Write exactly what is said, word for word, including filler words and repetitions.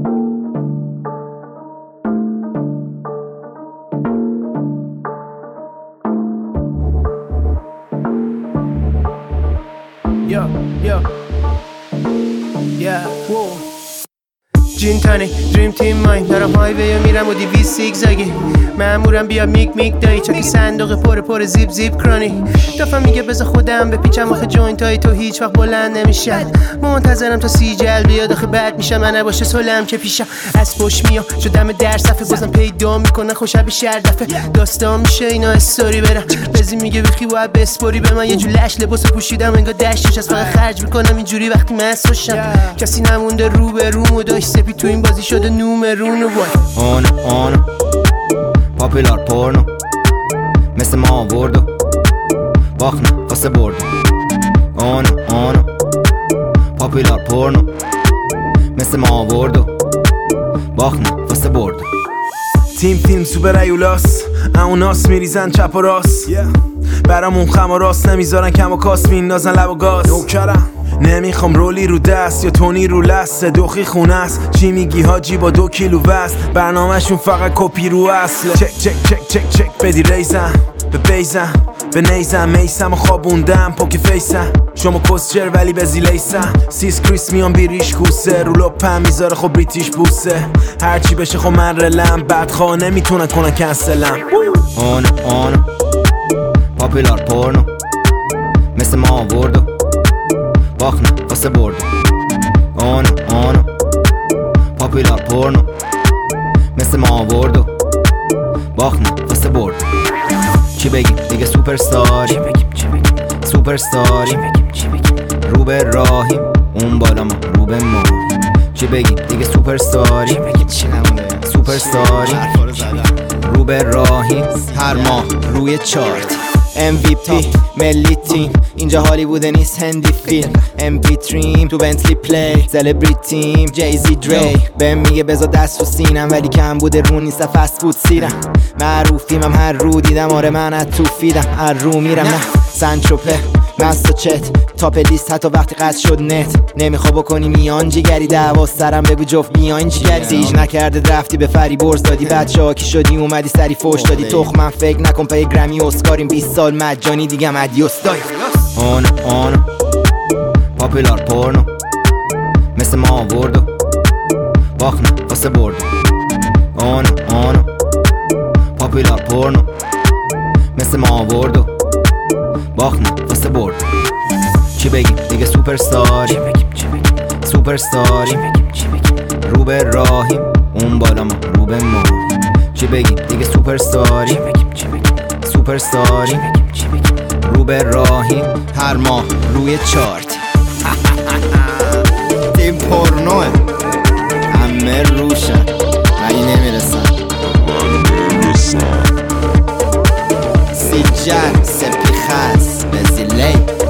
Yo, yo, yeah, whoa. جین تانی دریم تیم ماین دارم هایوی میرم و دیویس سیگزاگی مامورم بیا میک میک دایی چاکی صندوق پر پر زیپ زیپ کرانی دافم میگه بذار خودم بپیچم آخه جوینت های تو هیچ وقت بلند نمیشن منتظرم تا سی جل بیاد آخه بد میشم من نباشه سلم که پیشم از پشت میام شدم در صفحه بازم پیدا میکنه خوشب شهر دفعه داستان میشه اینا استوری برم بزی میگه بخی باید بسپوری به من یه جو لش لباس پوشیدم انگار دشتش از فقط خرج میکنم اینجوری وقتی مست باشم کسی نمونده رو به روم و داشت سپی تو این بازی شده نومرون و وای آن آن پاپیلار پورنو مثل ما آورد و باخنه واسه برد آن آن پاپیلار پورنو مثل ما آورد و باخنه واسه برد تیم تیم سوپر ایولاس اوناس میریزن چپ و راست برامون خم و راست نمیذارن کم و کاس میندازن لب و گاز نوکرم نمیخوام رولی رو دست یا تونی رو لست دوخی خونه است چی میگی حاجی با دو کیلو وزن برنامهشون فقط کپی رو اصله چک چک چک چک چک بدی ریزم به بیزم به نیزم میسم و خوابوندم پوک فیسم شما کسچر ولی به زیلیسم سیس کریس میان بیریش کوسه رو لپم میذاره خب بریتیش بوسه هرچی بشه خب من رلم بدخواه نمیتونن کنن کنسلم آن آن پاپیلار پورنو مثل ما آورد و باخنه واسه برد آن آن پاپیلار پورنو مثل ما آورد و باخنه واسه برد چی بگیم دیگه سوپر ستاری سوپر ستاری رو به راهیم اون بالا ما رو به ما چی بگیم دیگه سوپر ستاری سوپر ستاری رو به راهیم هر ماه روی چارت ام وی پی ملی تیم اینجا هالیوود نیست هندی فیلم ام پی تریم تو بنتلی پلی سلبریتیم جیزی دری بهم میگه بذار دست تو سینم ولی کم بوده رو نیست فست فود سیرم معروفیم هم هر رو دیدم آره من از تو فیدم هر رو میرم نه سنچوپه مست و چت تاپ لیست حتی وقتی قصد شد نت نمیخوا بکنی میان جیگری دعوا سرم بگو جفت میان جیگری سیج نکرده رفتی به فری برز دادی بچه ها کی شدی اومدی سری فوش دادی تخمن فکر نکن پای گرمی اسکاریم بیست سال مجانی دیگه مدیوس دای آن آن پاپیلار پورنو مثل ما آورد و باخنه واسه برد آن آن پاپیلار پورنو مثل ما آورد و باخنه واسه برد چی بگیم دیگه سوپر ستاری سوپر ستاری رو به راهیم اون بالا ما رو به ما چی بگیم دیگه سوپر ستاری سوپر ستاری رو به راهیم هر ماه روی چارت تیم پورنوه همه روشن ولی نمیرسن سی جن سپی خس به زیلی